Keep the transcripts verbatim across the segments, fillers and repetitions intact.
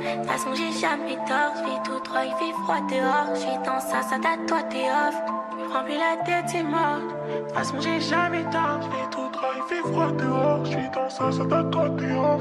De toute façon j'ai jamais tort. J'vis tout droit, il fait froid dehors. J'suis dans ça, ça date, toi t'es off. Prends plus la tête, c'est mort. De toute façon j'ai jamais tort. J'vis tout droit, il fait froid dehors. J'suis dans ça, ça date, toi t'es off.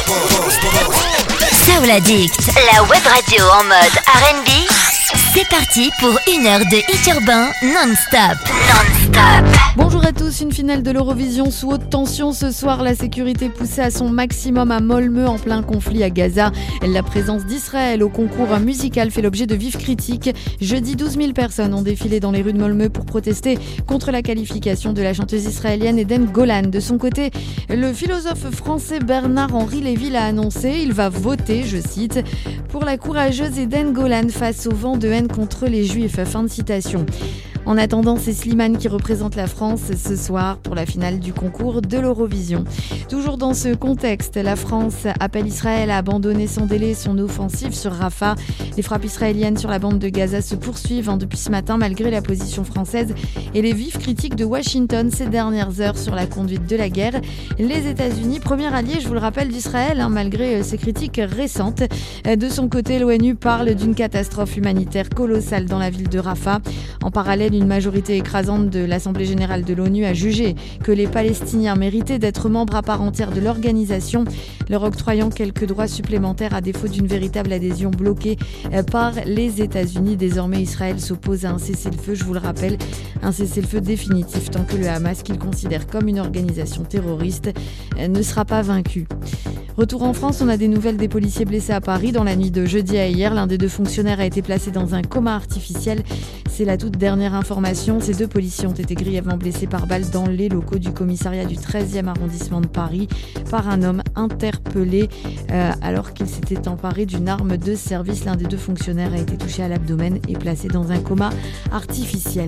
Soul Addict, la web radio en mode R and B. C'est parti pour une heure de hit urbain non-stop. Non-stop. Bonjour à tous, une finale de l'Eurovision sous haute tension ce soir. La sécurité poussée à son maximum à Malmö en plein conflit à Gaza. La présence d'Israël au concours musical fait l'objet de vives critiques. Jeudi, douze mille personnes ont défilé dans les rues de Malmö pour protester contre la qualification de la chanteuse israélienne Eden Golan. De son côté, le philosophe français Bernard-Henri Lévy l'a annoncé. Il va voter, je cite, pour la courageuse Eden Golan face au vent de haine contre les Juifs. Fin de citation. En attendant, c'est Slimane qui représente la France ce soir pour la finale du concours de l'Eurovision. Toujours dans ce contexte, la France appelle Israël à abandonner sans délai son offensive sur Rafah. Les frappes israéliennes sur la bande de Gaza se poursuivent hein, depuis ce matin malgré la position française et les vives critiques de Washington ces dernières heures sur la conduite de la guerre. Les États-Unis, premier allié, je vous le rappelle, d'Israël, hein, malgré ces critiques récentes. De son côté, l'ONU parle d'une catastrophe humanitaire colossale dans la ville de Rafah. En parallèle, une majorité écrasante de l'Assemblée générale de l'ONU a jugé que les Palestiniens méritaient d'être membres à part entière de l'organisation, leur octroyant quelques droits supplémentaires à défaut d'une véritable adhésion bloquée par les États-Unis. Désormais, Israël s'oppose à un cessez-le-feu, je vous le rappelle, un cessez-le-feu définitif tant que le Hamas, qu'il considère comme une organisation terroriste, ne sera pas vaincu. Retour en France, on a des nouvelles des policiers blessés à Paris. Dans la nuit de jeudi à hier, l'un des deux fonctionnaires a été placé dans un coma artificiel. C'est la toute dernière information. Ces deux policiers ont été grièvement blessés par balle dans les locaux du commissariat du treizième arrondissement de Paris par un homme interpellé euh, alors qu'il s'était emparé d'une arme de service. L'un des deux fonctionnaires a été touché à l'abdomen et placé dans un coma artificiel.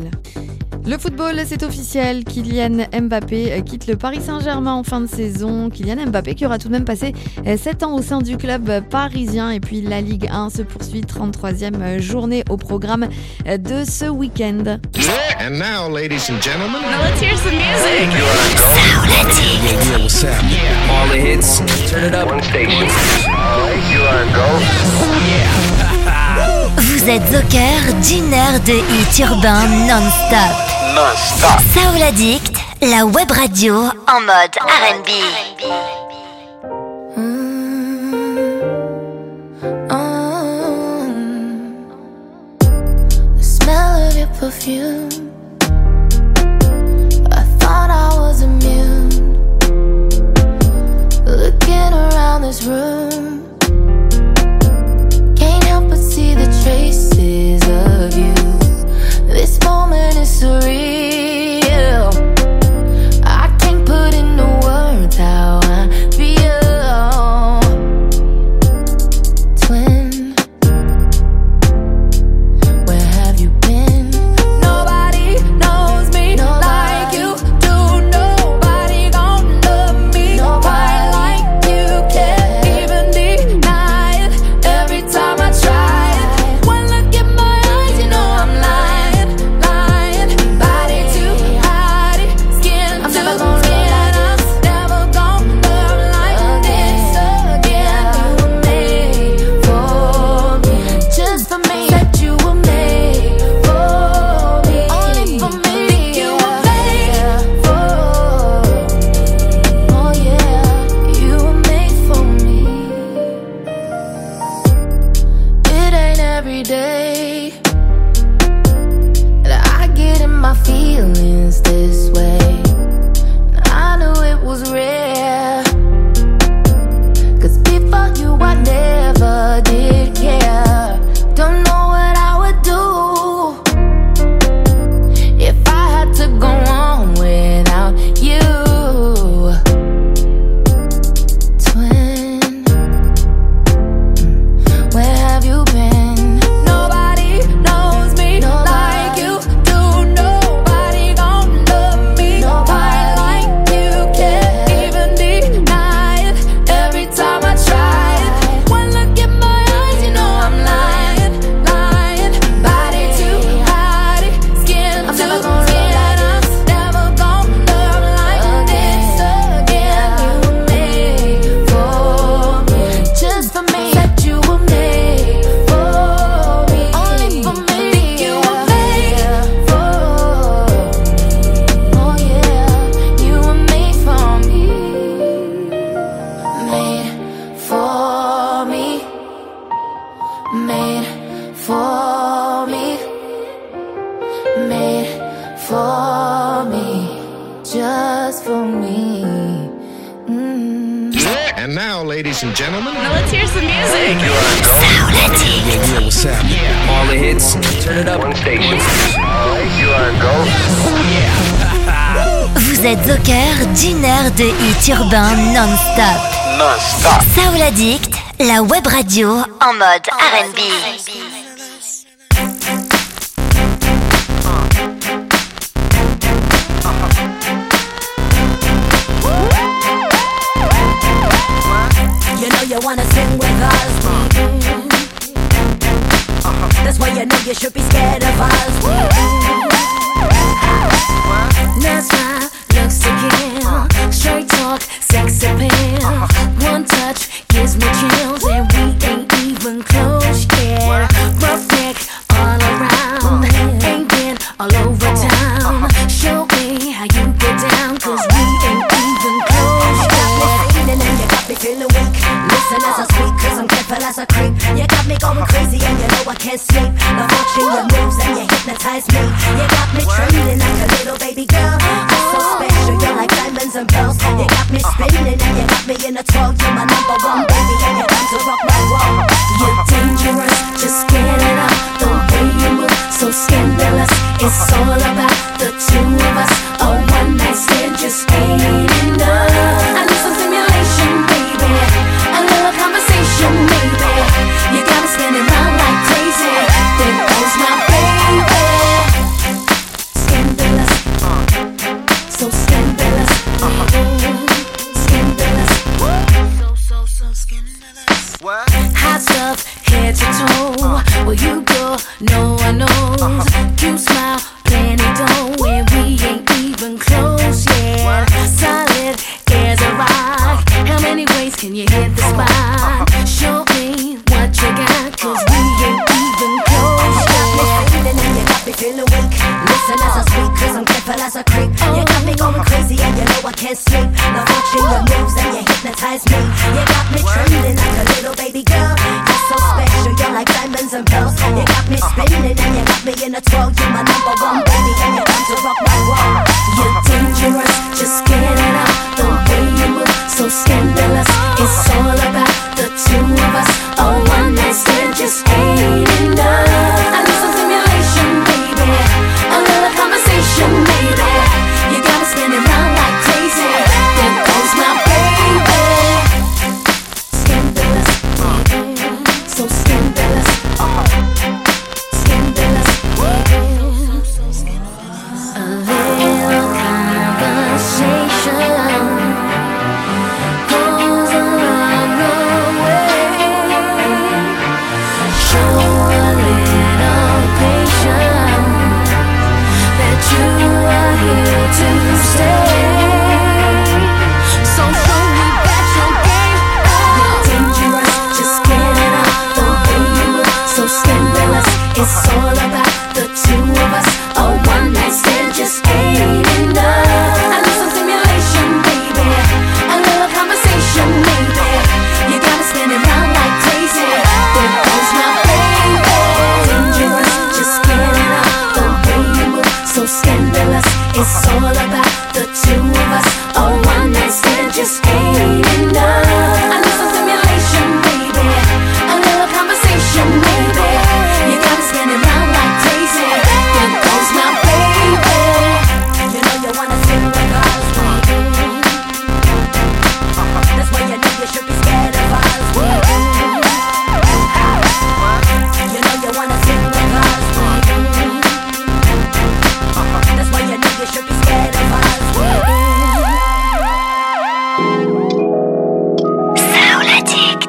Le football, c'est officiel. Kylian Mbappé quitte le Paris Saint-Germain en fin de saison. Kylian Mbappé qui aura tout de même passé sept ans au sein du club parisien. Et puis la Ligue un se poursuit, trente-troisième journée au programme de ce week-end. And now, ladies and gentlemen, now let's hear some music. yeah, what's up? All the hits, turn it up. One station. You are go. Vous êtes au cœur d'une heure de hit urbain non-stop. Non-stop. Soul Addict, la web radio en mode R and B. Perfume. I thought I was immune. Looking around this room, can't help but see the traces of you. This moment is surreal. I can't put into words how I feel. Twin, where have you been? Nobody knows me like you do. Nobody gon' love me quite like you. Can't even deny it every time I try it. One look in my eyes, you know I'm lying, lying. Body to body, skin to skin. I'm never gon' love like this again. You were made for me, just for me. Said you were made for me, only for me. Think you were made for me. Oh yeah, you were made for me. It ain't every day that I get in my feelings this way. I knew it was rare, 'cause before you I never did care. Don't know what I would do if I had to go on without you. Twin, where have you been? Nobody knows me like you do. Nobody gon' love me quite like you. Can't ladies and gentlemen. Now let's hear some music. Yeah, what's happening? All the hits, turn it up. One station. All right, you are go. Vous êtes au cœur d'une heure de hits urbains non-stop. Non-stop. Soul Addict, la web radio en mode R and B. You know you wanna sing with us. That's why you know you should be scared of us. That's right, looks to kill. Straight talk, sex appeal. One touch gives me chills, and we ain't even close yet. Rough neck all around, ain't been all over town. Show me how you get down, cause we ain't even close yet. And you got me feeling weak. Listen as I speak, cause I'm careful as a creep. You got me going crazy and you know I can't sleep. Love watching your moves and you hypnotize me. You got me trembling like a little baby girl. You're so special, you're like diamonds and pearls. You got me spinning and you got me in a twirl. You're my number one baby and you're time to rock my world. You're dangerous, just get it up. The way you move, so scandalous. It's all about the two of us. A one night stand just ain't enough. I need some stimulation, baby. A little conversation, maybe. You got me spinning round like crazy. There goes my baby. Scandalous, so scandalous, scandalous, so so so scandalous. Hot stuff, head to toe. Where you go, no one knows. You smile, plenty dough, and we ain't even close yet. Solid as a rock. How many ways can you hit the spot? Show me what you got, cause we ain't even close yet. And you got me feeling weak. Listen as I speak, cause I'm careful as a creep. You got me going crazy and you know I can't sleep. Love watching your moves and you hypnotize me. You got me trembling like a little baby girl. You're so special, you're like diamonds and pearls. You got me spinning and you got me in a twirl. You're my number one baby and you're time to rock my world. You're dangerous, just get it up. The way you move, so scandalous. It's all about the two of us. A one night stand just ain't enough. I need some stimulation, baby. A little conversation, maybe. You got me spinning round like crazy. There goes my baby. Scandalous, so scandalous, scandalous. A little conversation goes a long, long way. Show a little patience that you are here to stay. So show me that you're game. You're dangerous, just get it up. The way you move, so scandalous. It's all about the two of us. A one night stand just ain't enough. I need some stimulation, baby. A little conversation, maybe. You got me spinning round like crazy. There goes my baby. Dangerous, just get it up. The way you move, so scandalous. It's all about the two of us. A one night stand just ain't enough. I need some stimulation, baby. A little conversation, maybe. You got me spinning round like crazy. There goes my baby. You know you wanna sing with us, baby. That's why you know you should be scared of us, baby. You know you wanna sing with us, baby. That's why you know you should be scared of us, baby. Soul Addict.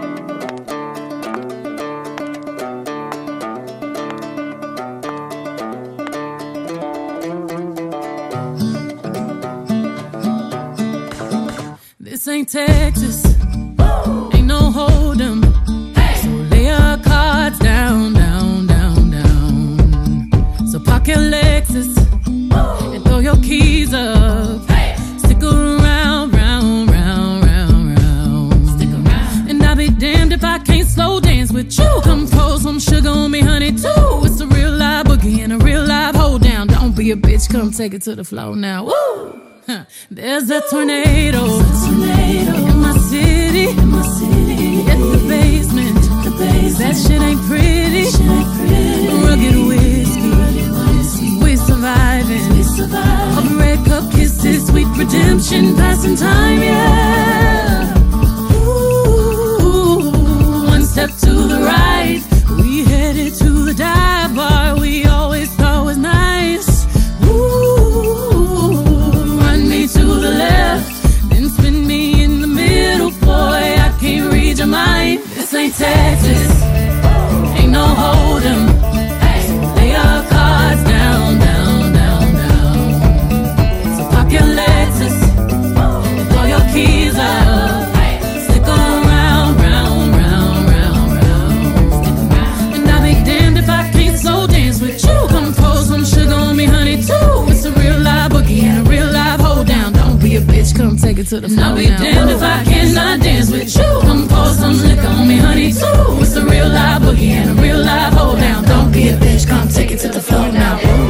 This ain't Texas, ain't no hold'em. So lay your cards down, down, down, down. So park your Lexus and throw your keys up. Stick around, round, round, round, round. Stick around. And I'll be damned if I can't slow dance with you. Come pour some sugar on me, honey, too. It's a real live boogie and a real live hold down. Don't be a bitch, come take it to the floor now. Woo! Huh. There's a tornado, There's a tornado in my city. city, in my city. Get the basement, the basement. That shit ain't pretty, shit ain't pretty. Rugged whiskey, rugged whiskey. We surviving, we surviving. All the red cup kisses, sweet redemption, passing time, yeah. Ooh, one step to the right, we headed to the dive bar we always thought was nice. Ooh, run me to the left, then spin me in the middle, boy, I can't read your mind. This ain't Texas, ain't no hold'em. Lay your cards down, down, down, down. So park your Lexus, throw your keys up, stick around, round, round, round, round. And I'll be damned if I can't slow dance with you. Come pour some sugar on me, honey, too. It's a real live boogie and a real live hold down. Don't be a bitch, come take it to the floor. I'll be now. Damned if I cannot dance with you. Come pour some liquor on me, honey, too. It's a real live boogie and a real live hold down. Don't be a bitch, come take it to the floor now. Ooh.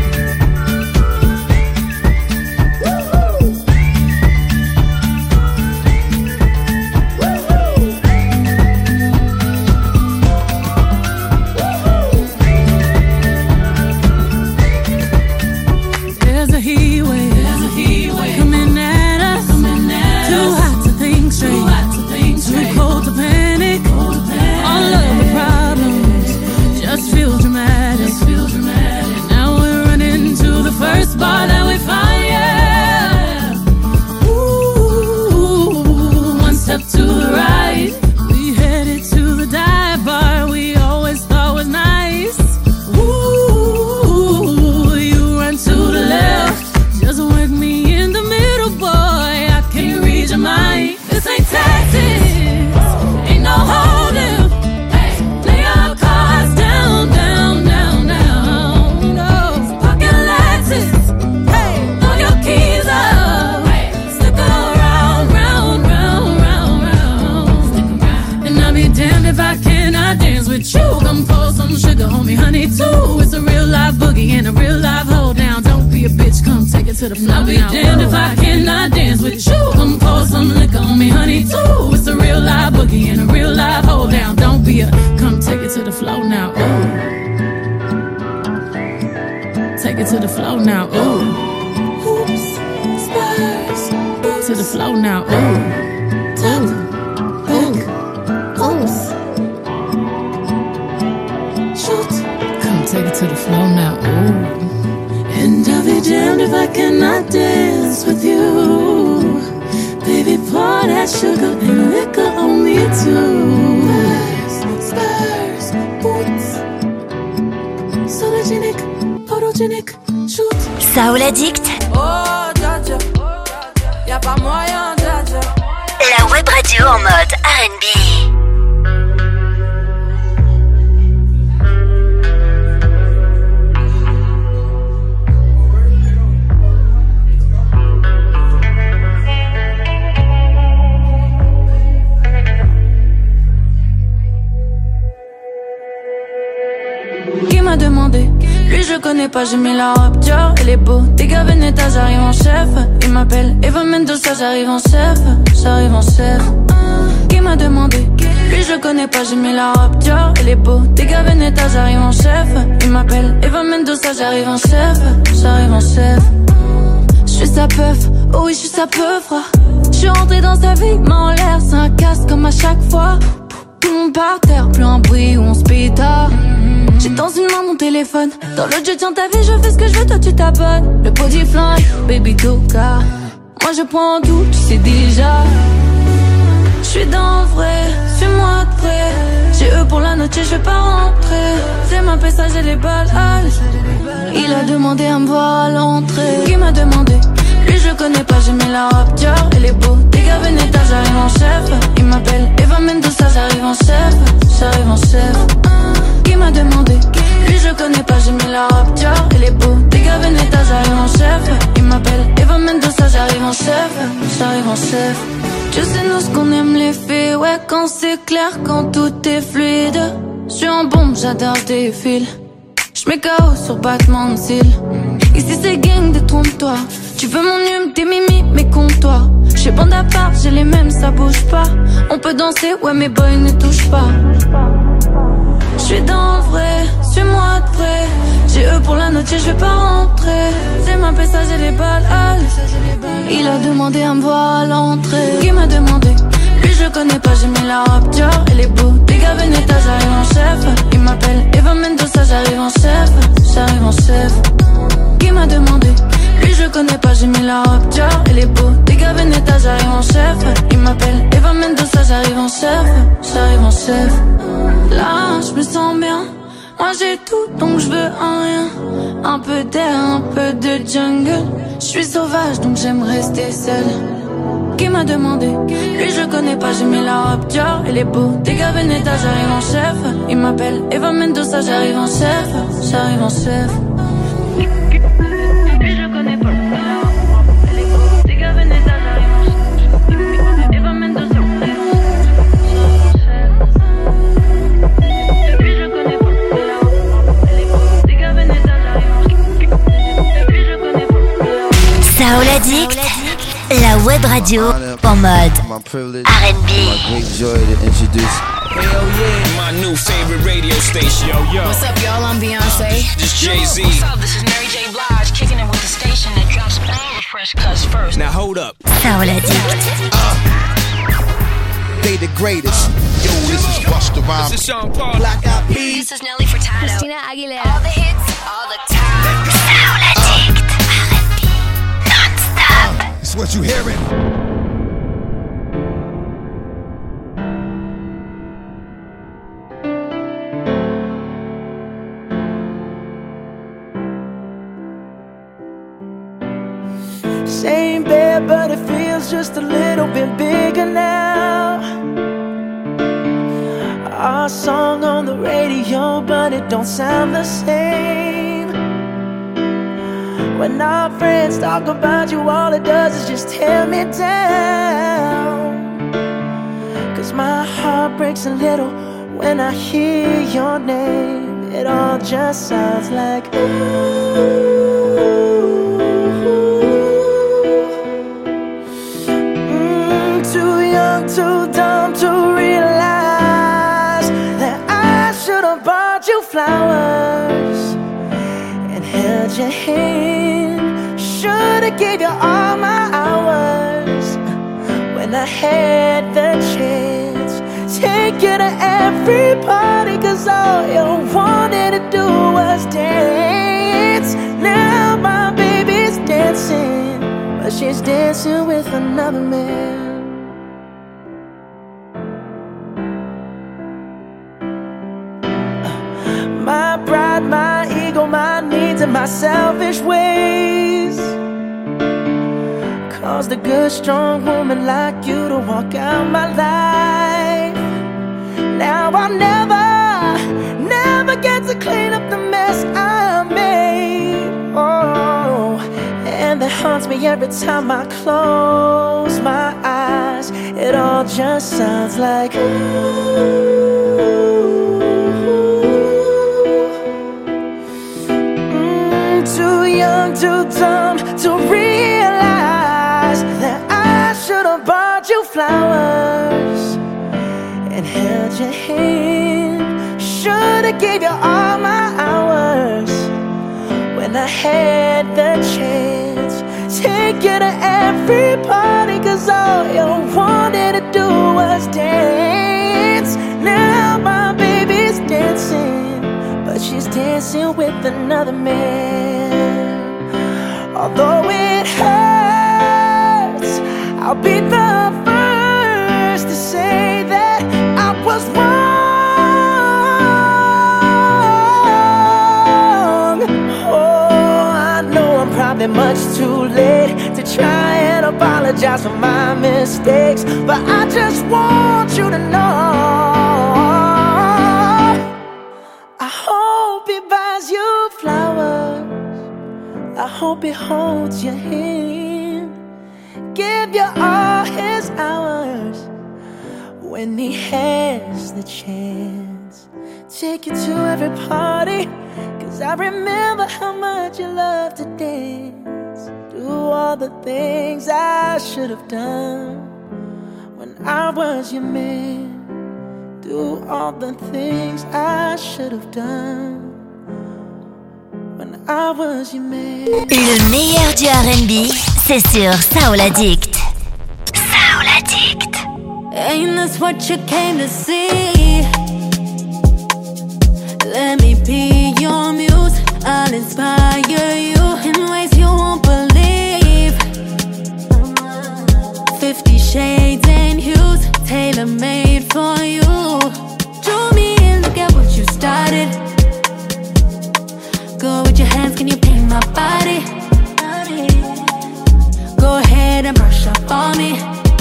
Bar that we find, yeah. Ooh, one step to the right, we headed to the dive bar we always thought was nice. Ooh, you run to the left, just whack me in the middle, boy, I can't read your mind. This ain't Texas, ain't no hold'em. Lay your cards down, down, down, down. No, pocket Lexus. Damned if I cannot dance with you. Come pour some sugar on me, honey, too. It's a real live boogie and a real live hold down. Don't be a bitch, come take it to the floor. I'll be damned if I cannot dance with you. Come pour some liquor on me, honey, too. It's a real live boogie and a real live hold down. Don't be a, come take it to the floor now. Ooh. Take it to the floor now. Ooh. Hoops, spurs, to the floor now. Ooh. Ooh. Take it to the floor now, ooh. And I'll be damned if I cannot dance with you. Baby, pour that sugar and liquor on me too. Spurs, boots, sologenic, photogenic, shoot. Soul Addict. Oh, dja dja, y'a pas moyen, dja dja. La web radio en mode R and B. Demandé, lui je connais pas, j'ai mis la robe Dior, elle est beau, des gars Veneta, j'arrive en chef. Il m'appelle Eva Mendoza, j'arrive en chef, j'arrive en chef. Qui m'a demandé, lui je connais pas, j'ai mis la robe Dior, elle est beau, des gars Veneta, j'arrive en chef. Il m'appelle Eva Mendoza, j'arrive en chef, j'arrive en chef. J'suis sa peuf, oh oui j'suis sa peuf, j'suis rentré dans sa vie, main en l'air, c'est un casse comme à chaque fois. Tout le monde par terre, plus un bruit où on se pétard. J'ai dans une main mon téléphone, dans l'autre je tiens ta vie, je fais ce que je veux, toi tu t'abonnes. Le body flingue, baby toka. Moi je prends tout, tu sais déjà. J'suis dans le vrai, suis-moi de près. J'ai eux pour la note, je vais pas rentrer. C'est ma pêche, j'ai les balles. Il a demandé à me voir à l'entrée. Qui m'a demandé? Lui je connais pas, j'ai mis la robe Dior, elle est beau. Des gars Veneta, j'arrive en chef. Il m'appelle Eva Mendoza, j'arrive en chef, j'arrive en chef. Qui m'a demandé? Lui je connais pas, j'ai mis la robe Dior, elle est beau. Des gars Veneta, j'arrive en chef. Il m'appelle Eva Mendoza, j'arrive en chef, j'arrive en chef. Tu sais nous ce qu'on aime les filles, ouais quand c'est clair, quand tout est fluide. J'suis en bombe, j'adore je défile. J'mets K O sur battement de cils. Ici c'est gang, détrompe-toi. Tu veux mon hume, t'es mimi, mais compte-toi. J'suis J'suis bon d'appart, j'ai les mêmes, ça bouge pas. On peut danser, ouais mes boys ne touchent pas. J'suis dans le vrai, suis-moi de près. J'ai eux pour la note, je vais pas rentrer. C'est ma pesta, j'ai les balles. Il a demandé à me voir à l'entrée. Qui m'a demandé? Lui je connais pas, j'ai mis la robe Dior. Elle est beau, dégâts Veneta, j'arrive en chef. Il m'appelle Eva Mendoza, j'arrive en chef. J'arrive en chef. Qui m'a demandé? Lui je connais pas, j'ai mis la robe Dior. Elle est beau, dégâts Veneta, j'arrive en chef. Il m'appelle Eva Mendoza, j'arrive en chef. J'arrive en chef. Là je me sens bien. Moi j'ai tout donc je veux un rien. Un peu d'air, un peu de jungle. Je suis sauvage donc j'aime rester seule. Qui m'a demandé? Lui je connais pas, j'ai mis la robe Dior. Elle est beau, dégâts Veneta, j'arrive en chef. Il m'appelle Eva Mendoza, j'arrive en chef. J'arrive en chef. Lui je connais pas, elle est beau, dégâts Veneta, j'arrive en chef. Eva Mendoza, j'arrive en chef. Lui je connais pas, elle est beau, dégâts Veneta, j'arrive en chef. Lui je connais pas. Soul Addict, la web radio en mode R and B. My great joy to introduce. Hell yeah, my new favorite radio station. Yo, yo. What's up, y'all? I'm Beyonce. This Jay-Z. What's up? This is Mary J. Blige, kicking it with the station that drops all the fresh cuts first. Now hold up. Soul Addict. Uh, they the greatest. Yo, this is Busta Rhymes. This is Sean Paul. Black Eyed Peas. This is Nelly Furtado. Christina Aguilera. All the hits, all the time. Soul Addict, R and B, non-stop. It's what you hearing. Same bed, but it feels just a little bit bigger now. Our song on the radio, but it don't sound the same. When our friends talk about you, all it does is just tear me down. Cause my heart breaks a little when I hear your name. It all just sounds like ooh. Too dumb to realize that I should have bought you flowers and held your hand. Should have gave you all my hours when I had the chance. Take you to every party, cause all you wanted to do was dance. Now my baby's dancing, but she's dancing with another man. My pride, my ego, my needs, and my selfish ways caused a good, strong woman like you to walk out my life. Now I'll never, never get to clean up the mess I made. Oh, and that haunts me every time I close my eyes. It all just sounds like ooh. Too young, too dumb to realize that I should have bought you flowers and held your hand. Should have gave you all my hours when I had the chance. Take you to every party, cause all you wanted to do was dance. Now my baby's dancing, but she's dancing with another man. Although it hurts, I'll be the first to say that I was wrong. Oh, I know I'm probably much too late to try and apologize for my mistakes, but I just want you to know I hope he buys you flowers. I hope he holds your hand, give you all his hours when he has the chance. Take you to every party, cause I remember how much you love to dance. Do do all the things I should have done when I was your man. Do all the things I should have done when I was your man. Le meilleur du R and B, c'est sur Soul Addict. Soul Addict. Ain't this what you came to see? Let me be your muse. I'll inspire you in ways you won't believe. Fifty shades and hues, tailor-made for you. Draw me in, look at what you started. Go with your hands, can you paint my body? Go ahead and brush up on me.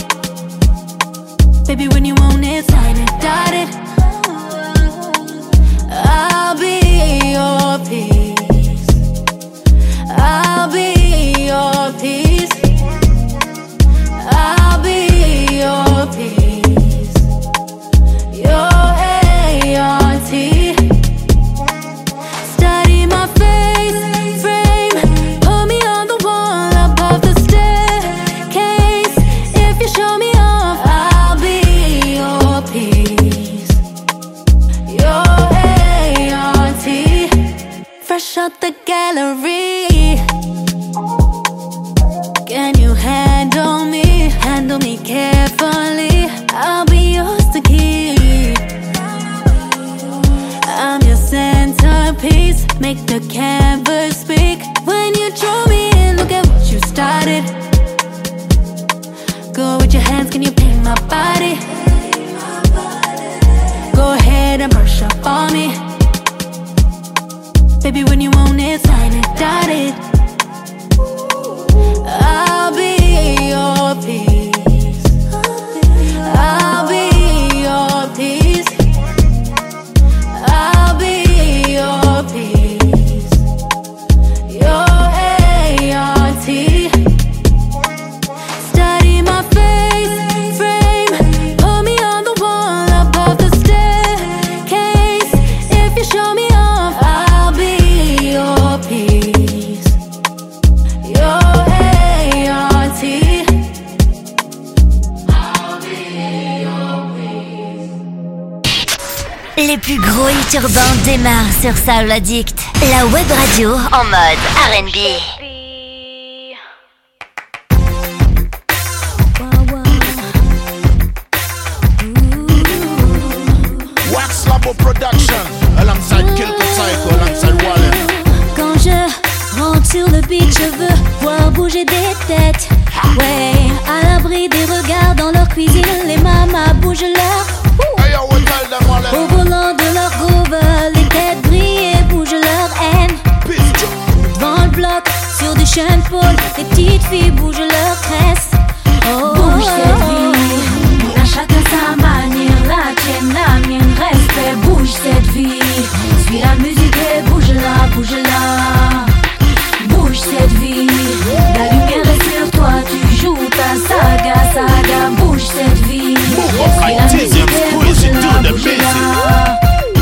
Baby, when you want it, sign it, dot it. I'll be your peace. I'll be your peace. I'll be your peace. Your A R T. Study my face, frame. Put me on the wall above the staircase. If you show me off, I'll be your peace. Your A R T. Fresh out the gallery. Can you handle me? Handle me carefully. I'll be yours to keep. I'm your centerpiece. Make the canvas speak. When you draw me in, look at what you started. Go with your hands, can you paint my body? Go ahead and brush up on me. Baby, when you want it, sign it, dot it. I'll be your peace. I'll be your peace. I'll be your peace. Your A R T. Study my face, frame. Put me on the wall above the staircase. If you show me off, I'll be your peace. Your A R T. I'll be your peace. Les plus gros hits urbains démarrent sur Soul Addict, la web radio en mode R and B. Wax Labo Production, alongside Kilko Psycho, alongside Wallen. Quand je rentre sur le beat, je veux voir bouger des têtes. Ouais, à l'abri des regards dans leur cuisine, les mamas bougent leur. Hey, yo, we tell them, Wallen. Au volant de leur groove, les têtes brillent et bougent leur haine. Devant le bloc, sur du Sean Paul, les petites filles bougent leur tresse. Oh, bouge cette vie, à chacun sa manière, la tienne, la mienne, respect, bouge cette vie. Suis la musique et bouge-la, bouge-la. Bouge cette vie, la lumière est sur toi, tu joues ta saga, saga, bouge cette vie. Suis la musique et bouge-la, bouge-la.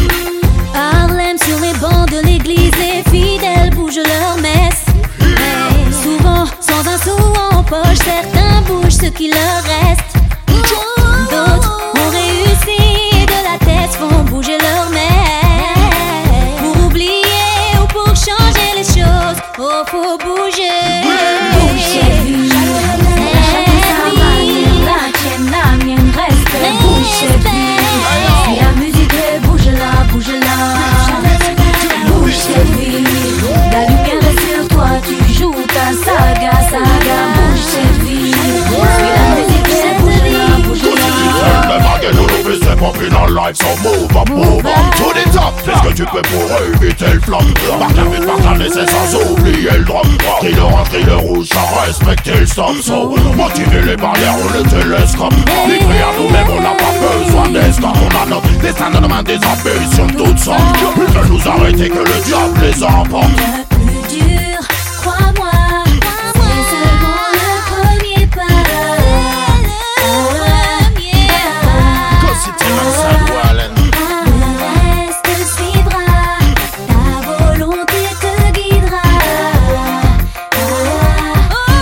Harlem sur les bancs de l'église, les fidèles bougent leur messe. Hey, souvent sans un sou en poche, certains bougent ce qui leur reste. D'autres ont réussi et de la tête font bouger leur mère. Pour oublier ou pour changer les choses, oh faut bouger. Bouge cette vie, chacun sa manière, la tienne, la mienne, respect. Bouge cette vie, suis la musique et bouge-la, bouge-la. Bouge cette vie, la lumière est sur toi, tu joues ta saga, saga. Bouge cette vie, suis la musique et bouge-la, bouge-la. Popping on life, so move up, move up to the top. Qu'est-ce que tu peux pour éviter le flop? Marque la but, marque la laisser sans oublier le drop. Crie le orange, crie le rouge, sans respecter le stop. So, motiver les barrières ou le télescope. Livré à nous-mêmes, on n'a pas besoin d'escorte. On a notre destin dans nos mains, des ambitions de toutes sortes. Plus de nous arrêter que le diable les emporte. Le plus dur, crois-moi, c'est seulement le premier pas. Le reste suivra, ta volonté te guidera.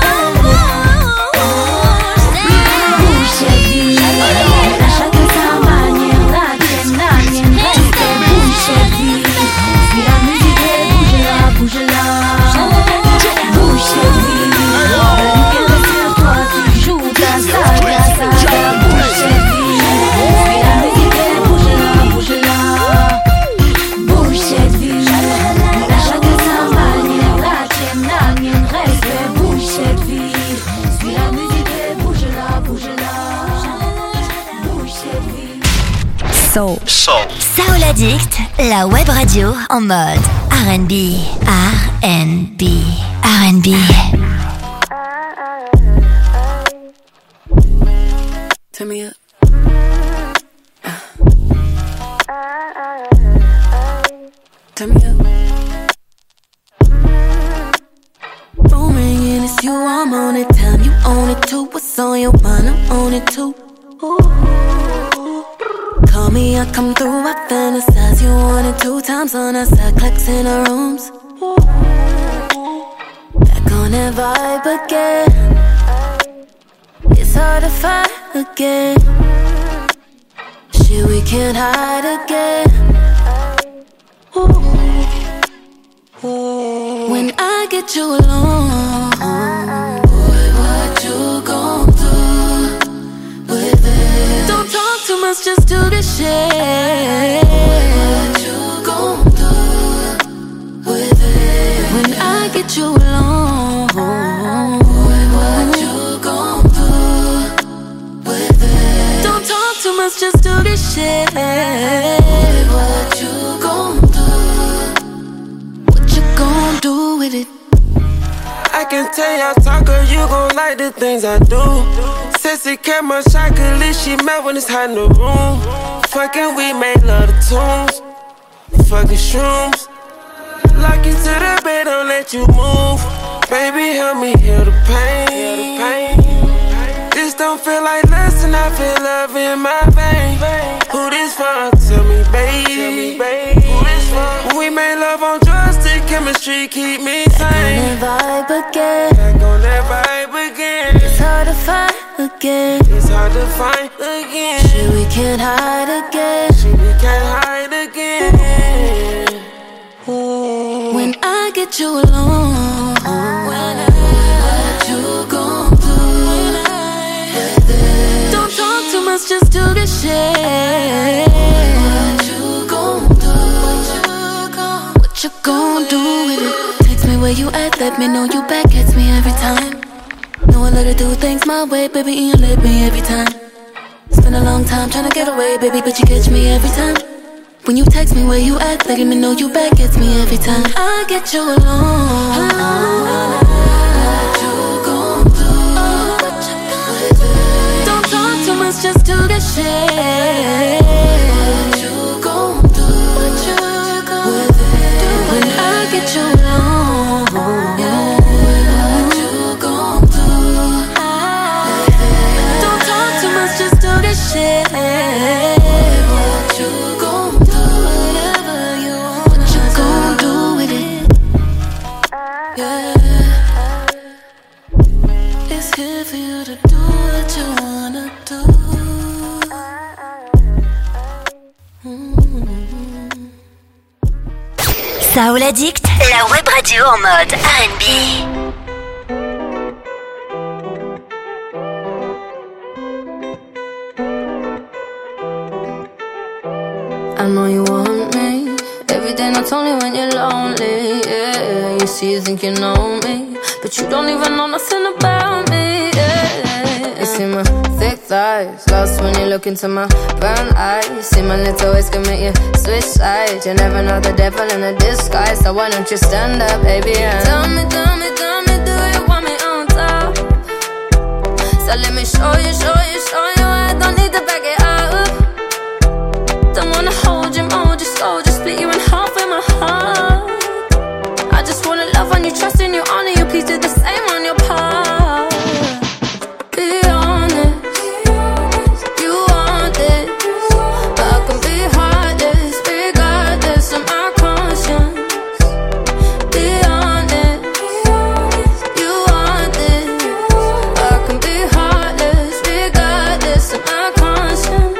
Addict, la web radio en mode R and B, R and B, R and B. Turn me up. Turn me up. Phone ringing, it's you, I'm on it. Time you own it too. What's on your mind? I'm on it too. Ooh. Call me, I come through. I fantasize you on it two times on our side, clocks in our rooms. Ooh. Back on that vibe again. It's hard to fight again. Shit, we can't hide again. Ooh. Ooh. When I get you alone, boy, what you gon' do with it? Don't talk too much, just do the shit. What you gon' do with it? When I get you alone, boy, what you gon' do with it? Don't talk too much, just do the shit. Boy, what you gon' do? Gon' do with it. I can tell y'all talker, you gon' like the things I do. Sexy camera shot, could least she mad when it's hot in the room. Fucking we make love the tunes. Fucking shrooms. Lock you to the bed, don't let you move. Baby, help me heal the pain. This don't feel like lust, I feel love in my vein. Who this for? Tell me, baby. Who this for? We made love on drugs, the chemistry keep me sane. Back on that vibe again. Back on that vibe again. It's hard to find again. It's hard to find again. Shit, we can't hide again. Shit, we can't hide again. Ooh. When I get you alone, when I, what you gon' do? Don't talk too much, just do the shit. What you gon' do? What you gon' do with it? Text me where you at, let me know you back. Gets me every time. No one let her do things my way, baby, and you let me every time. Spend a long time trying to get away, baby, but you catch me every time. When you text me where you at, letting me know you back. Gets me every time. I get you alone. What you gon' do? What you gon' do? Don't talk too much, just do the shit. What you gon' do? What you gon' do? When I get you alone, what you gon' do? Don't talk too much, just do the shit. What you gon' do? Whatever you want. What you gon' do with it? Yeah. It's here for you to do what you wanna do. Mm-hmm. Soul Addict, la web radio en mode R and B. I know you want me every day, not only when you're lonely. Yeah, you see, you think you know me, but you don't even know nothing about me. Yeah, you see my thick thighs, lost when you look into my brown eyes. See my little ways can make you switch sides. You never know the devil in a disguise, so why don't you stand up, baby? And tell me, tell me, tell me, do you want me on top? So let me show you, show you, show you. I don't need to back it up. Don't wanna hold you, mold you slow, just split you in half with my heart. I just wanna love on you, trust in you, honor you, please do the same on your part. Be honest, you want this, I can be heartless, regardless of my conscience. Be honest, you want this, I can be heartless, regardless of my conscience.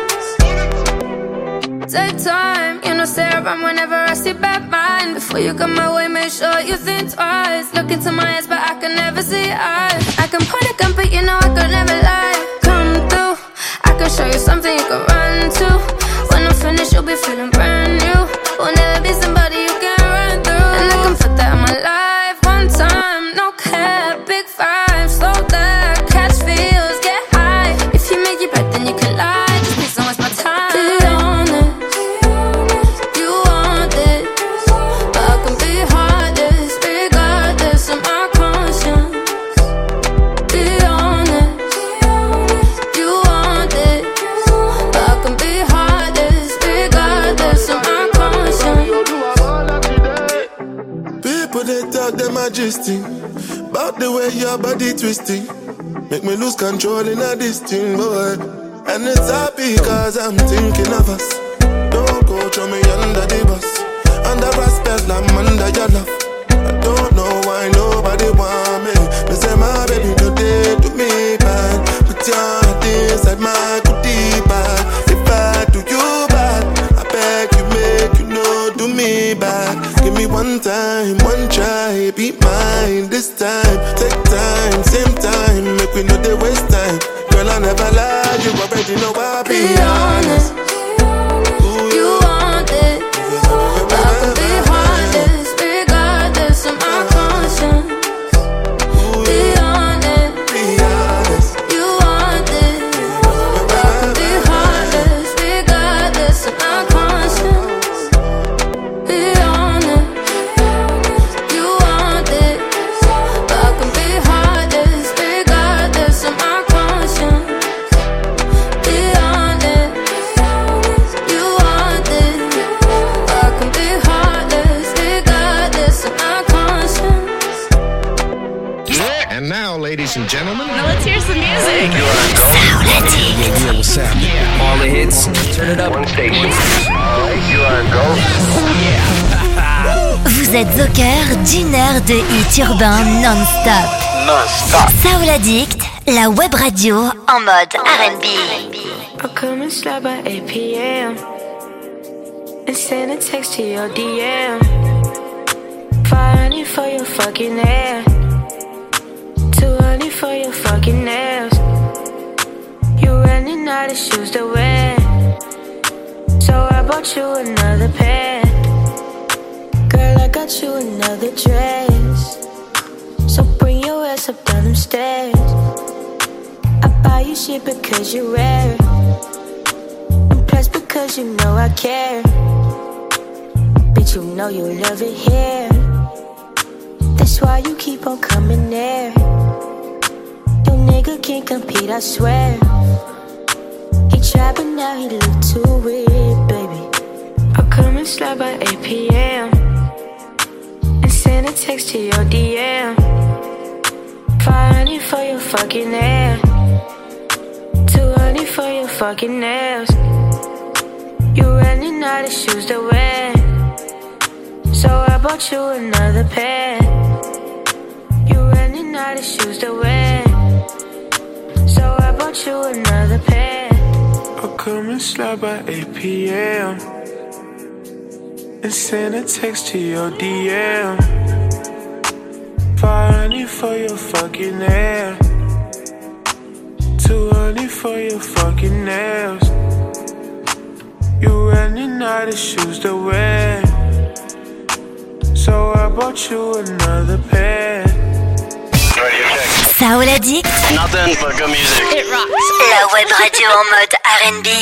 Take time, you know, stare around whenever I see bad mind. Before you come my way, make sure you think twice. Look into my eyes, but I can never see eyes. I can point a gun, but you know I could never lie. Come through, I can show you something you can run to. When I'm finished, you'll be feeling brand new. Will never be somebody you can run through. And I can put that in my life one time. No cap, big five, slow that, catch feels, get high. If you make your bed, then you can lie. Just please don't waste my time. Be honest, majesty. About the way your body twisting. Make me lose control in a this thing, boy. And it's happy cause I'm thinking of us. Don't go throw me under the bus. Under respect, I'm under your love. I don't know why nobody want me. They say my baby no day to me bad. Put your heart inside my goodie bag. If I do you bad, I beg you make you know do me bad. Give me one time, one try, be mine this time. Take time, same time, make we know they waste time. Girl, I never lie, you already know I be, be honest. honest. You want it, I could be heartless, regardless of my conscience. Be honest, be honest. You want it, I could be heartless, regardless of my conscience. Be honest, you want it, I could be heartless, regardless of my conscience. Be honest, you want it, I can be heartless, regardless of my conscience. And now, ladies and gentlemen, Now let's hear some music. yeah, what's happening? All the hits, turn it up. One station. Alright, you are go. Vous êtes au cœur d'une heure de hits urbains non-stop. Non-stop. Soul Addict, la web radio en mode R and B. I'll come and slide by eight p.m. and send a text to your D M. five hundred for your fucking hair, two hundred for your fucking nails. You're running out of shoes to wear, so I bought you another pair. Girl, I got you another dress, so bring your ass up down them stairs. I buy you shit because you're rare, and plus because you know I care. Bitch, you know you love it here, that's why you keep on coming there. Your nigga can't compete, I swear. He tried but now he look too weird, baby. I'll come and slide by eight p.m. and send a text to your D M. five hundred for your fucking hair, two hundred for your fucking nails. You're running out of shoes to wear, so I bought you another pair. You're running out of shoes to wear, so I bought you another pair. I'll come and slide by eight p.m. and send a text to your D M. five hundred for your fucking hair, two hundred for your fucking nails. You're running out of shoes to wear, so I bought you another pair. Soul Addict, Nothing but good music. It rocks. la web radio en mode R and B.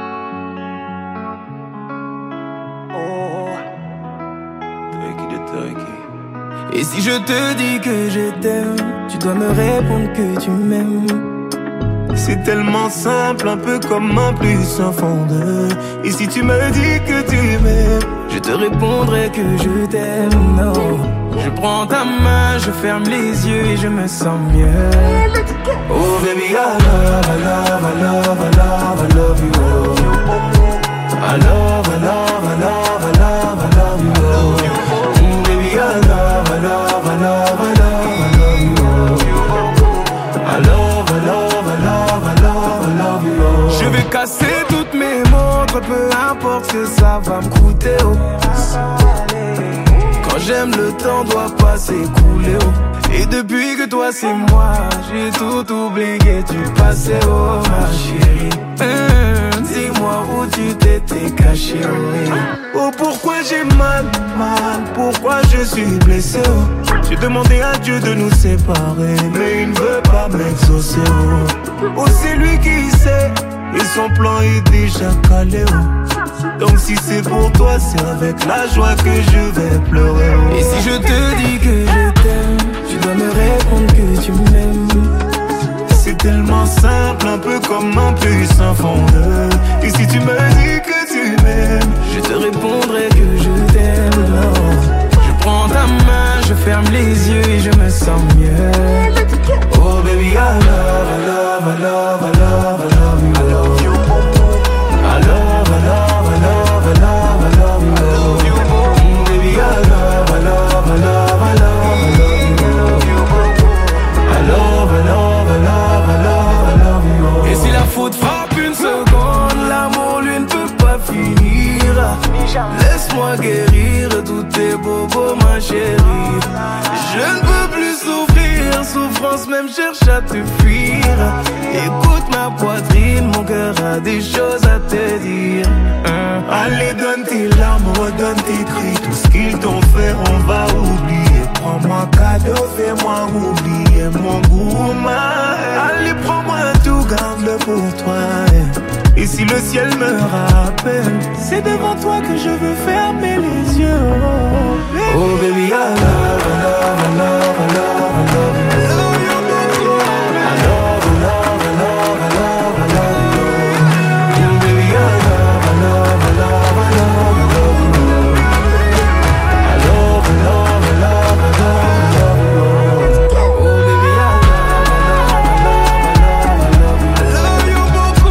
Et si je te dis que je t'aime, tu dois me répondre que tu m'aimes. C'est tellement simple, un peu comme un plus un fond de. Et si tu me dis que tu m'aimes, Je te répondrai que je t'aime, non. Je prends ta main, je ferme les yeux et je me sens mieux. oh baby, I love, I love, I love, I love, I love you. Oh. I love, I love, I love, I love, I love you. Oh. Mm, baby, I love, I love, I love, I love, I love you. Oh. I love, I love, I love, I love, I love you. Oh. Je vais casser toutes mes montres, peu importe ce que ça va me coûter. Oh. Quand j'aime, le temps doit pas s'écouler. Oh. Et depuis que toi c'est moi, j'ai tout oublié du passé. Oh ma chérie, hum, dis-moi où tu t'étais caché. Oh, oh pourquoi j'ai mal, mal, pourquoi je suis blessé. Oh. J'ai demandé à Dieu de nous séparer, mais il ne veut pas m'exaucer. Oh, oh c'est lui qui sait, et son plan est déjà calé. Oh. Donc si c'est pour toi, c'est avec la joie que je vais pleurer. Oh. Et si je te dis que je t'aime, tu dois me répondre que tu m'aimes. C'est tellement simple, un peu comme un puissant fondeur. Et si tu me dis que tu m'aimes, je te répondrai que je t'aime. Non. Je prends ta main, je ferme les laisse-moi guérir tous tes bobos, ma chérie. Je ne peux plus souffrir, souffrance même cherche à te fuir. Écoute ma poitrine, mon cœur a des choses à te dire. hein. Allez, donne tes larmes, redonne tes cris. Tout ce qu'ils t'ont fait, on va oublier. Prends-moi cadeau, fais-moi oublier mon goût, ma. Allez, prends-moi tout, garde-le pour toi. Et si le ciel me rappelle, c'est devant toi que je veux fermer les yeux. Oh baby, I love, I love, I love, I love, I love you. I love, I love, I love, I love, I love you. Oh baby, I love, I love, I love, I love, I love you. I love, I love, I love, I love, I love you. Oh baby, I love, I love, I love, I love, I love you.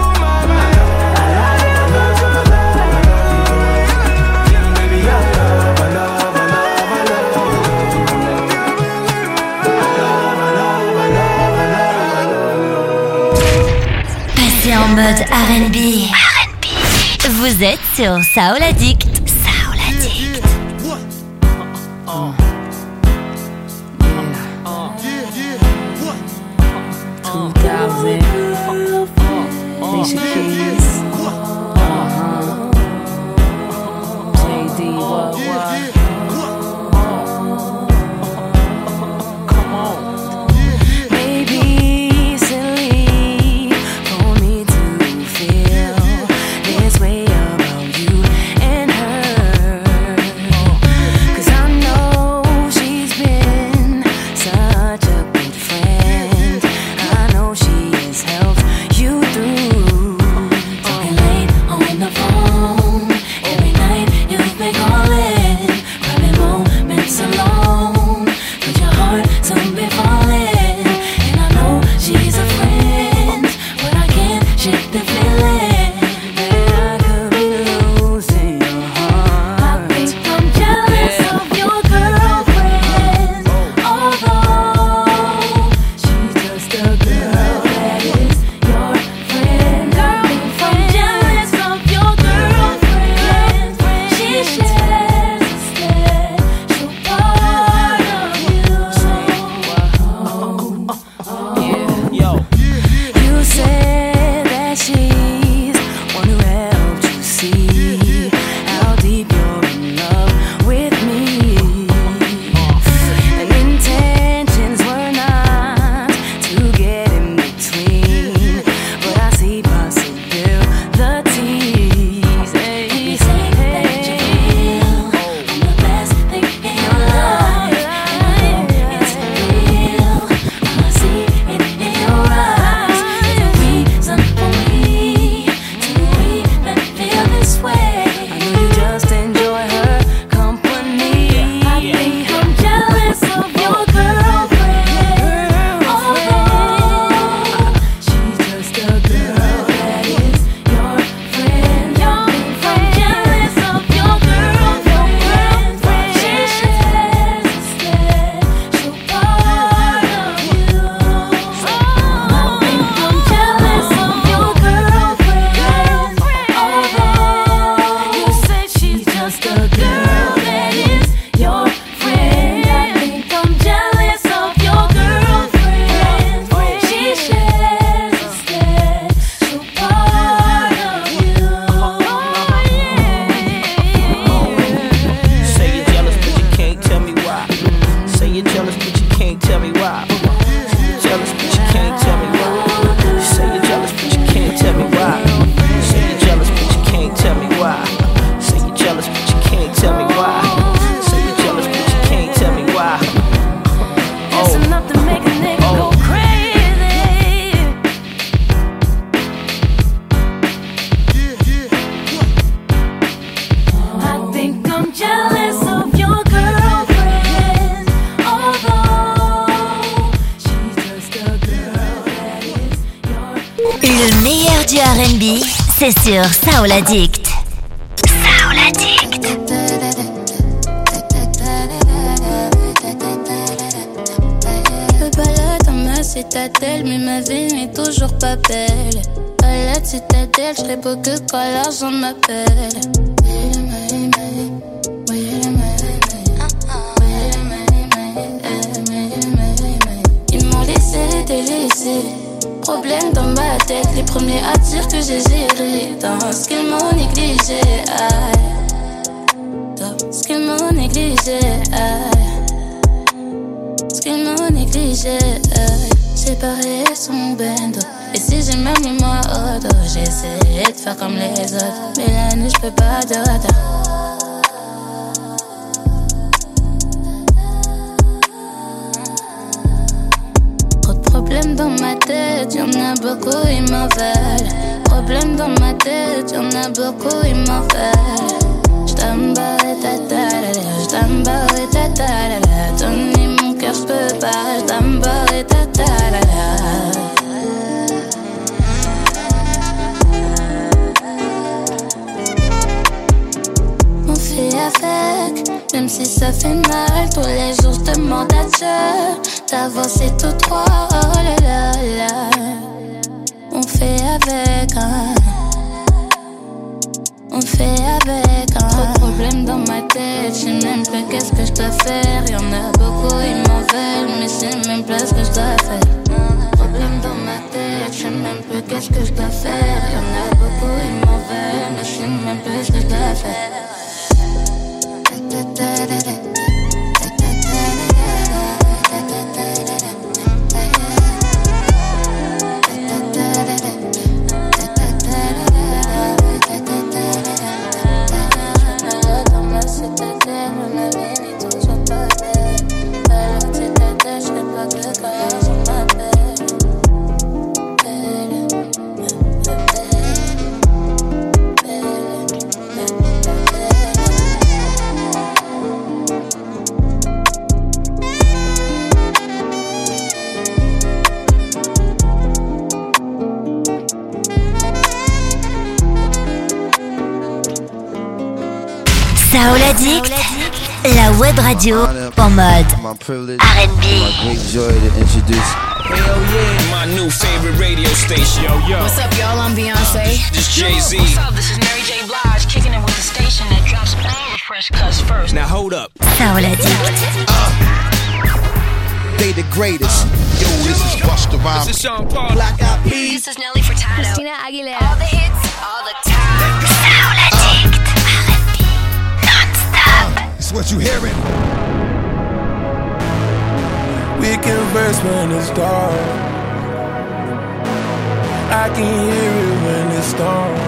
En mode R and B. R and B. Vous êtes sur Soul Addict. Soul Addict. two thousand Alicia Keys. Uh-huh. J D, what, what? Come on. Maybe silly for me to feel this way about you and her. 'Cause I know she's been such a good friend. I know she has helped you through. Talking late on the phone. Every night you've been calling. Grabbing moments alone. But your heart soon be falling. And I know she's a friend. But I can't shake the feeling that I could be losing your heart. I think I'm jealous of your girlfriend. Although she's just a girl that is your friend. I think I'm jealous of your girlfriend. She shares a special part of you. Yo. You said that she's one who helped you see how deep you're in love with me. And intentions were not to get in between, but I see possibilities. You say that you feel I'm the best thing in your life, and I know it's real. I see it in your eyes. There's a reason for me to even feel this way. I know you just enjoy her company. I think I'm jealous of your girlfriend. Although she's just a girl that is your friend. I think I'm jealous of your girlfriend. She shares a special part of you. I think I'm jealous of your girlfriend. Although you say she's just a girl that is your friend. I think I'm jealous of your girlfriend. She shares a special part of you. Say you're jealous, but you can't tell me why. Say you're jealous, but you can't tell me why. Jealous, but you can't tell me why. Say you're jealous, but you can't tell me why. Say you're jealous, but you can't tell me why. Say you're jealous, but you can't tell me why. Say you're jealous, but you can't tell me why. It's enough to make a nigga go crazy. I think I'm jealous of your girlfriend. Although she's just a girl that is your Le meilleur du R and B, c'est sur Soul Addict. Soul Addict. Je balade dans ma citadelle, mais ma vie n'est toujours pas belle. la citadelle, j'serais beau que quand l'argent m'appelle. Ils m'ont laissé délaissé. Problème dans ma tête, les premiers à dire que j'ai géré. Dans ce qu'ils m'ont négligé, aïe. Dans ce qu'ils m'ont négligé, aïe. Ce qu'ils m'ont négligé, aïe. J'ai paré son bendo. Et si j'ai même mis moi au dos, j'essaie de faire comme les autres. Mais la nuit j'peux pas dodo. Problème dans ma tête, y'en a beaucoup, ils m'en veulent. Problème dans ma tête, y'en a beaucoup, ils m'en veulent. J't'embarre et tatala, j't'embarre et tatala. Donner mon cœur, j'peux pas, j't'embarre et tatala. On fait avec, même si ça fait mal. Tous les jours je demande à Dieu d'avancer tout droit, oh là là là. On fait avec, hein. On fait avec, hein. Trop de problèmes dans ma tête, j'sais même plus qu'est-ce que j'dois faire. Y'en a beaucoup, ils m'en veulent, mais j'sais même plus ce que j'dois faire. Problèmes dans ma tête, j'sais même plus qu'est-ce que j'dois faire. Y'en a beaucoup, ils m'en veulent, mais j'sais même plus ce que j'dois faire. Saoul Addict, la web radio en mode R and B. My great joy to introduce. Hell yeah, my new favorite radio station. Yo, yo. What's up, y'all? I'm Beyonce. This Jay-Z. What's up? This is Mary J. Blige, kicking it with the station that drops all the fresh cuts first. Now hold up. Saoul Addict. Uh, they the greatest. Yo, this is Busta Rhymes. This is Sean Paul. Black Eyed Peas. This is Nelly Furtado. Christina Aguilera. All the hits, all the time. Saoul Addict. R and B. Non-stop. It's what you hearing. We converse when it's dark. I can hear it when it's dark.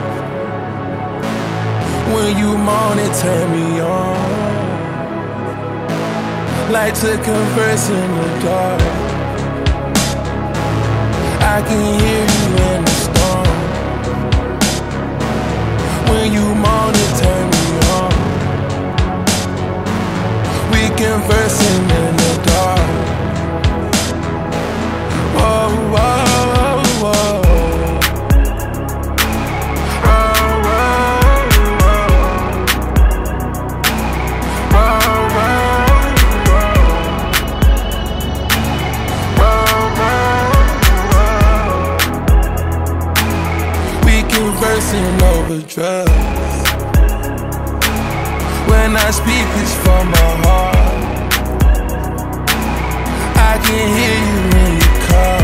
When you moan it, turn me on. Like to converse in the dark. I can hear you in the storm. When you moan it, turn me on. We conversing in the dark. Whoa, whoa, whoa. Conversing over drugs. When I speak, it's from my heart. I can hear you when you call.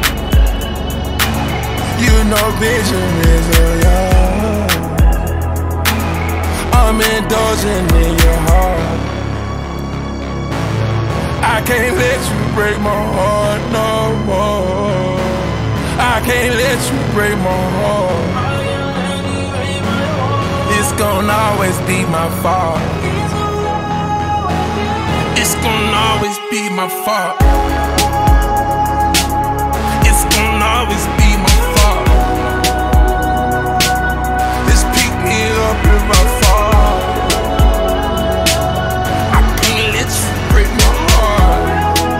You know Benjamin's a young. I'm indulging in your heart. I can't let you break my heart no more. I can't let you break my heart. It's gonna always be my fault. It's gonna always be my fault. It's gonna always be my fault. Just pick me up if I fall. I can't let you break my heart.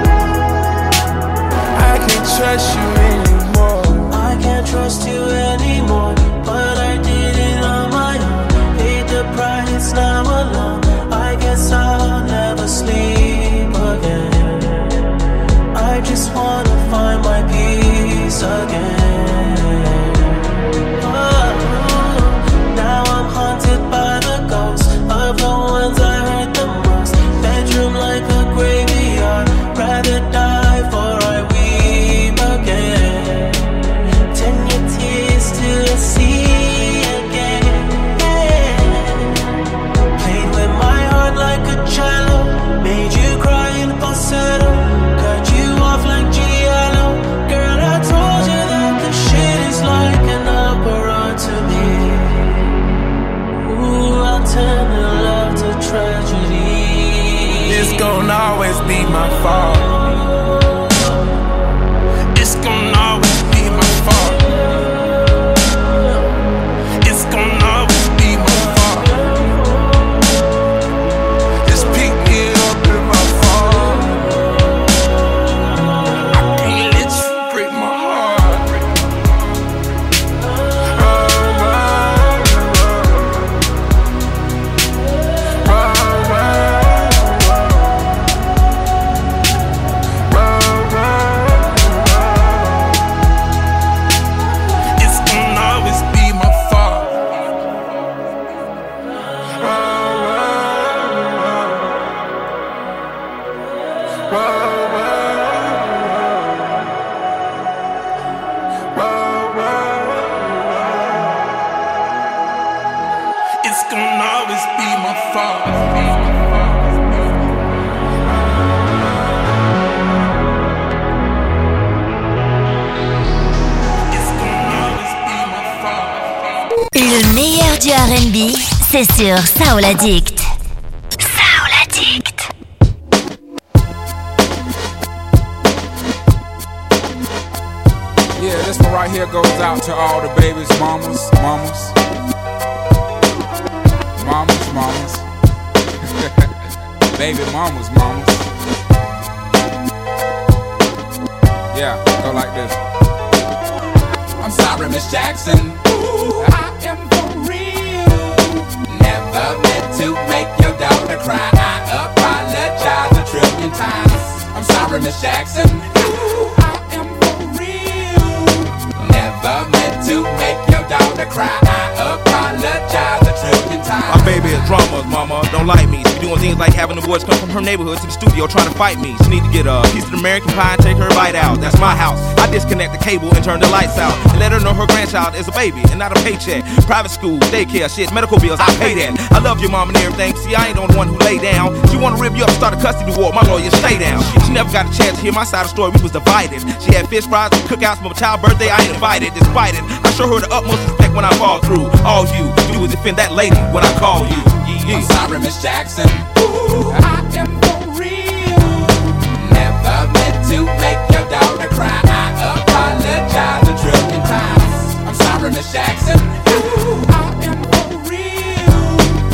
I can't trust you anymore. I can't trust you anymore. But I did it on my own. Paid the price, now alone. I guess I'll never sleep again. I just wanna find my peace again. be my fault. It's gonna always be my fault. It's gonna always be my fault. Just pick me up in my fault. I can't let you break my heart. Oh, oh, oh, oh, oh. It's gonna always be my fault. Le meilleur du R and B, c'est sur Soul Addict. Soul Addict. Yeah, this one right here goes out to all the babies, mamas, mamas. Mamas, mamas. Baby mamas, mamas. Yeah, go like this. I'm sorry, Miss Jackson. Ooh, I am for real. Never meant to make your daughter cry. I apologize a trillion times. I'm sorry, Miss Jackson. Ooh, I am for real. Never meant to make your daughter cry. I apologize a trillion times. My baby is drama, mama, don't like me. She doing things like having the boys come from her neighborhood to the studio trying to fight me. She need to get a piece of American pie and take her bite out. That's my house. I disconnect the cable and turn the lights out and let her know her grandchild is a baby and not a paycheck. Private school, daycare, shit, medical bills, I pay that. I love your mom and everything. See, I ain't the only one who lay down. She wanna rip you up, start a custody war. My lawyer, stay down. She never got a chance to hear my side of the story. We was divided. She had fish fries and cookouts for my child's birthday. I ain't invited. Despite it, I show her the utmost respect when I fall through. All you do is defend that lady when I call you. Yeah. I'm sorry, Miss Jackson. Ooh, I am for real. Never meant to make your daughter cry. I apologize a trillion times. I'm sorry, Miss Jackson. Ooh, I am for real.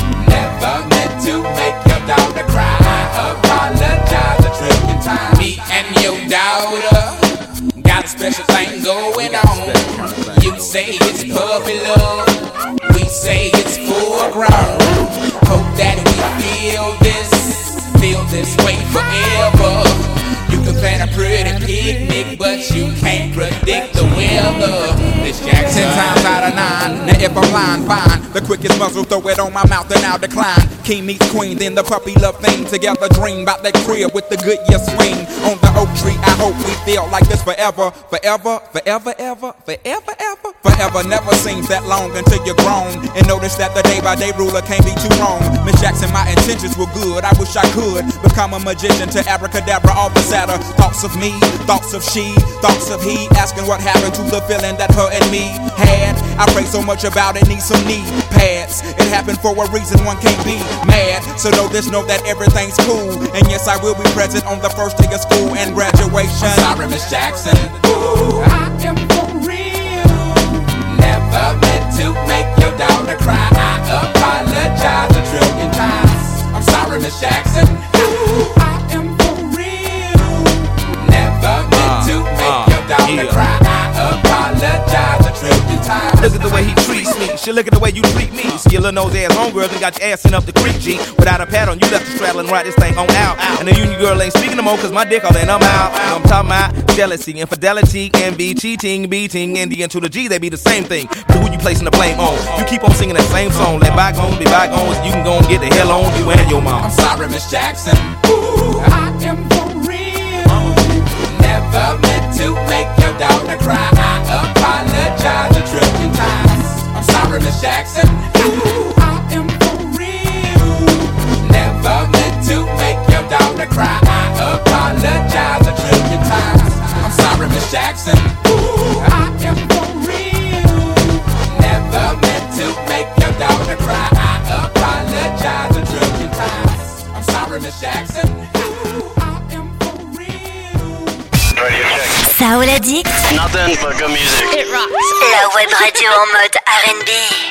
Never meant to make your daughter cry. I apologize a trillion times. Me and your daughter got a special thing going on. You say it's puppy love. We say it's full grown. Hope that we feel this, feel this way forever. You can plan a pretty picnic, but you can't predict the weather. Miss Jackson. Ten times out of nine, now if I'm lying, fine. The quickest muzzle, throw it on my mouth and I'll decline. King meets queen, then the puppy love thing. Together dream about that crib with the good year swing. On the oak tree, I hope we feel like this forever. Forever, forever, ever, forever, ever. Forever never seems that long until you're grown. And notice that the day by day ruler can't be too wrong. Miss Jackson, my intentions were good. I wish I could become a magician to abracadabra all the sadder. Thoughts of me, thoughts of she, thoughts of he. Asking what happened to the feeling that her and me had. I pray so much about it, need some knee pads. It happened for a reason, one can't be mad. So know this, know that everything's cool. And yes, I will be present on the first day of school and graduation. I'm sorry, Miss Jackson. Ooh, I am for real. Never meant to make your daughter cry. I apologize a trillion times. I'm sorry, Miss Jackson. Ooh, I am for real. Never meant uh, to make uh, your daughter yeah. cry. I apologize a trillion times. Look at the way he treats me. Shit, look at the way you treat me. See your little nose ass homegirls and got your ass sent up the creek, G. Without a pad on, you left the straddle and ride this thing on out. And the union girl ain't speaking no more, cause my dick all in, I'm out. I'm talking about jealousy, infidelity, envy, cheating, beating, and the N to the G, they be the same thing. But who you placing the blame on? You keep on singing that same song. Let bygones be bygones, you can go and get the hell on you and your mom. I'm sorry, Miss Jackson. Ooh, I am for real. Never meant to make your daughter cry. I apologize a trillion times. I'm sorry, Miss Jackson. Ooh, I am for real. Never meant to make your daughter cry. I apologize a trillion times. I'm sorry, Miss Jackson. Ooh, I am for real. Never meant to make your daughter cry. I apologize a trillion times. I'm sorry, Miss Jackson. Ooh, I Soul Addict. Nothing but good music. It rocks. La web radio en mode R and B.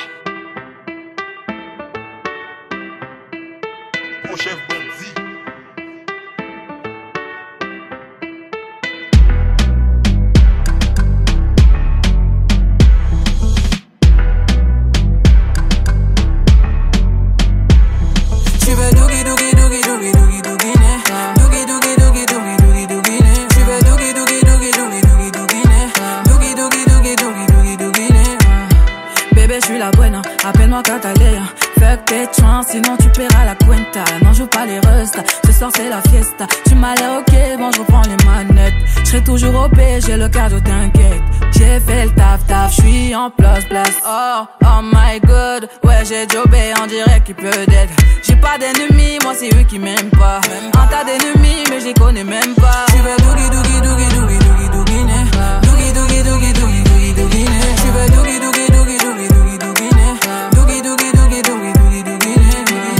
Appelle-moi Catalina, fuck tes chances, sinon tu paieras la cuenta. Non, joue pas les restas, ce soir c'est la fiesta. Tu m'as l'air ok, bon je reprends les manettes. J'serai toujours au P, j'ai le cadeau, t'inquiète. J'ai fait le taf taf, j'suis en place place. Oh, oh my god, ouais j'ai jobé, on dirait qu'il peut d'être. J'ai pas d'ennemis, moi c'est eux qui m'aiment pas. Un tas d'ennemis, mais je les connais même pas. Tu veux doogie doogie doogie doogie doogie doogie né. Doogie doogie doogie doogie doogie doogie né. Tu veux doogie doogie doogie doogie doogie doogie né. Doogie doogie doogie doogie doogie doogie né.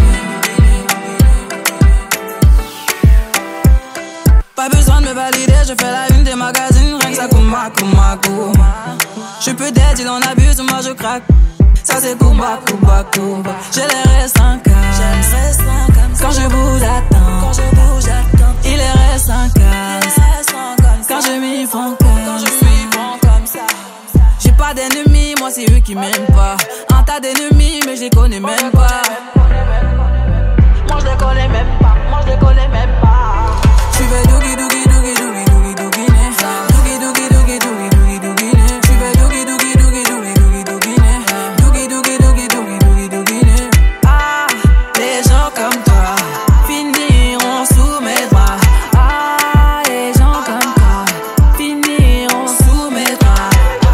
Pas besoin de me valider, je fais la une des magazines, rien que ça kouma kouma kouma. J'suis peu dead, il en abuse, moi je craque. Ça c'est kouma kouma kouma. J'ai les restes en cas. Quand je bouge attends. Il est reste en cas. Quand je m'y prends quand je suis bon comme ça. J'ai pas d'ennemis, moi c'est eux qui m'aiment pas. Un tas d'ennemis, mais je les connais même pas. Moi je les connais même pas. Moi je les connais même pas. Tu veux doogie doogie doogie doogie doogie doogie né. Doogie doogie doogie doogie doogie doogie né. Tu veux doogie doogie doogie doogie doogie doogie né. Doogie doogie doogie doogie doogie doogie né. Ah, les gens comme toi finiront sous mes bras. Ah, les gens comme toi finiront sous mes bras.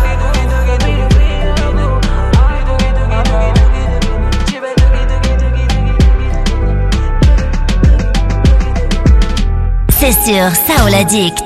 C'est sur Soul Addict.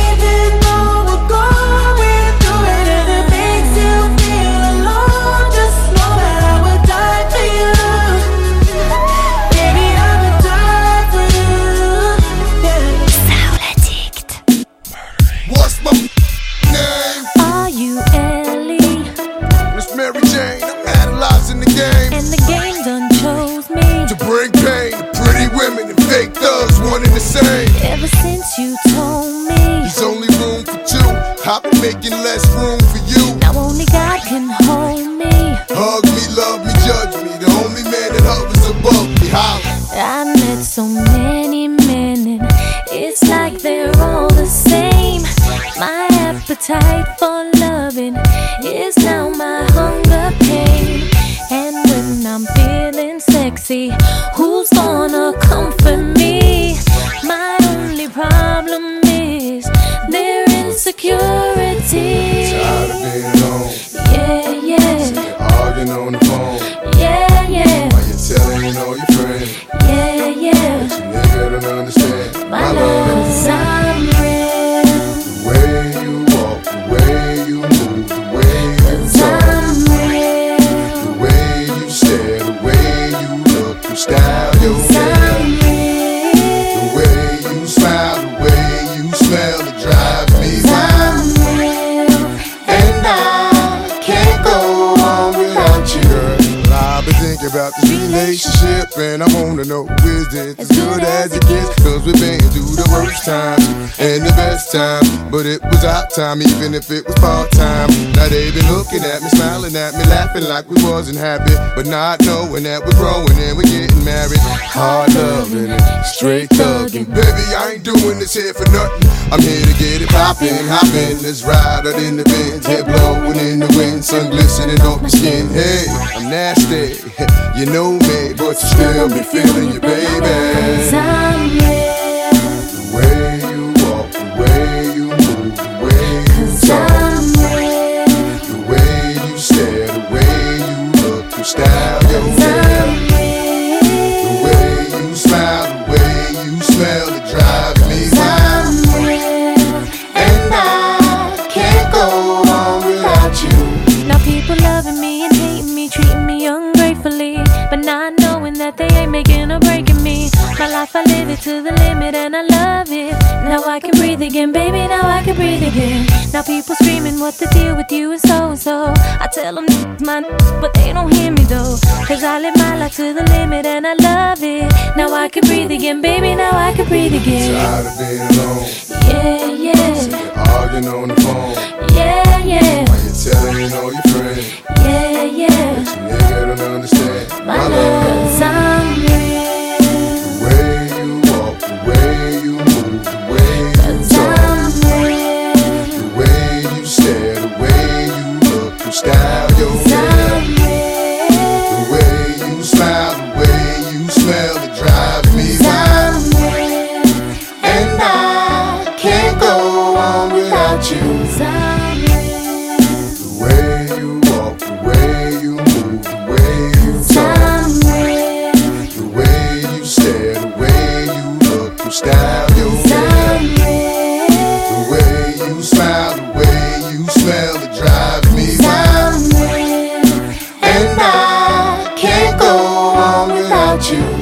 Ever since you told me there's only room for two, I've been making less room for you. Now only God can hold me. Hug me, love me, judge me. The only man that hovers above me. Holla. I met so many men and it's like they're all the same. My appetite for loving is now my hunger pain. And when I'm feeling sexy, who's gonna comfort me? My only problem is their insecurity. Tired of being alone. Yeah, yeah. Sick of arguing on the phone. Yeah, yeah. Why you telling all your friends? Yeah, yeah. But you nigga don't understand My, my love, 'cause I'm real. The way you walk, the way you move, the way you talk. I'm real. The way you stare, the way you look, you style your hair. The way you smile, the way you smell, it drives me wild. And I can't go on without you, girl. I've been thinking about this relationship, and I wanna know, is it as good as it gets? Cause we've been through the worst times and the best times, but it was our time, even if it was part-time. Now they been looking at me, smiling at me, laughing like we wasn't happy, but not knowing that we're growing and we're getting married. Hard loving and straight thugging. Baby, I ain't doing this here for nothing. I'm here to get it poppin', hoppin'. Let's ride out in the Benz, head blowing in the wind, sun glistening on my skin. Hey, I'm nasty, you know me, but you still be feeling you, baby. I'm real. The way you walk, the way you move, the way you talk. I'm real. The way you stare, the way you look, you style your hair. The way you smile, the way you smell, it drives me wild. And I can't go on without you. Now people loving me and hating me, treating me ungratefully, but not knowing that they ain't making thinking of breaking me. My life, I live it to the limit and I love it. Now I can breathe again, baby, now I can breathe again. Now people screaming what the deal with you is so-so. I tell them mine, but they don't hear me though. Cause I live my life to the limit and I love it. Now I can breathe again, baby, now I can breathe again. Tired of being alone. Yeah, yeah. Sick of arguing on the phone. Yeah, yeah. Why you telling all your friends? Yeah, yeah. But you nigga don't understand my, my love. Cause I'm real. The way you walk, the way you move, the way you talk, the way you stare, the way you look, you style your hair, the way you smile, the way you smell, it drives me wild. And I can't go on without you. The way you walk, the way you move, the way you talk, the way you stare, the way you look, you style your hair, the way you smile, the way you smell, it drives me wild. And I can't go on without you.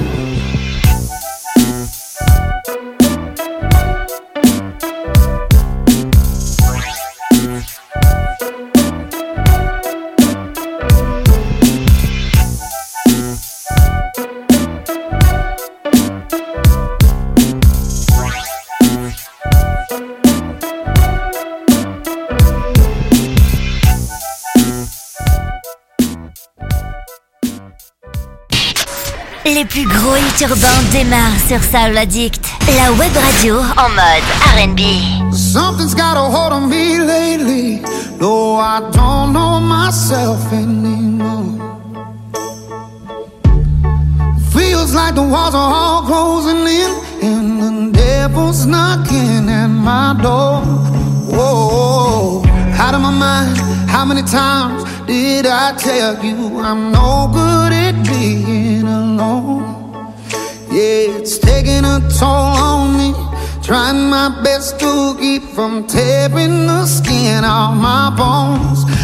Les plus gros hits urbains démarrent sur Soul Addict, la web radio en mode R and B. Something's got a hold on me lately, though I don't know myself anymore. Feels like the walls are all closing in, and the devil's knocking at my door. Whoa, out of my mind, how many times did I tell you I'm no good at being alone? Yeah, it's taking a toll on me, trying my best to keep from tearing the skin off my bones.